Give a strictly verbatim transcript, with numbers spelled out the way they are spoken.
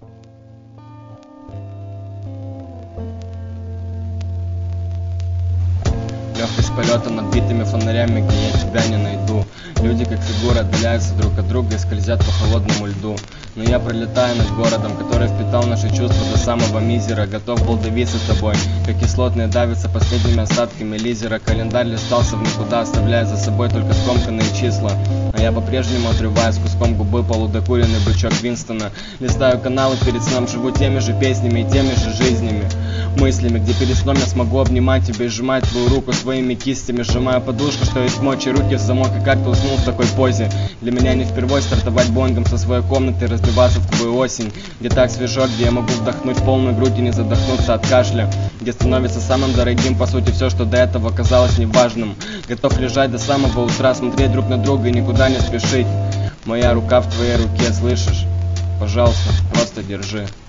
Легкость полета над битыми фонарями, где я тебя не найду. Люди как фигуры отдаляются друг от друга и скользят по холодному льду. Но я пролетаю над городом, который впитал наши чувства до самого мизера. Готов был давиться тобой, как кислотные давятся последними остатками лизера. Календарь листался в никуда, оставляя за собой только скомканные числа. А я по-прежнему отрываю с куском губы полудокуренный бычок Винстона. Листаю каналы перед сном, живу теми же песнями и теми же жизнями, мыслями, где перед сном я смогу обнимать тебя и сжимать твою руку своими кистями. Сжимаю подушку, что есть мочи, руки в замок, и как ты уснул в такой позе. Для меня не впервой стартовать боингом со своей комнаты, разбиваться в твою осень, где так свежо, где я могу вдохнуть полную грудь и не задохнуться от кашля, где становится самым дорогим по сути все, что до этого казалось неважным. Готов лежать до самого утра, смотреть друг на друга и никуда не спешить. Моя рука в твоей руке, слышишь? Пожалуйста, просто держи.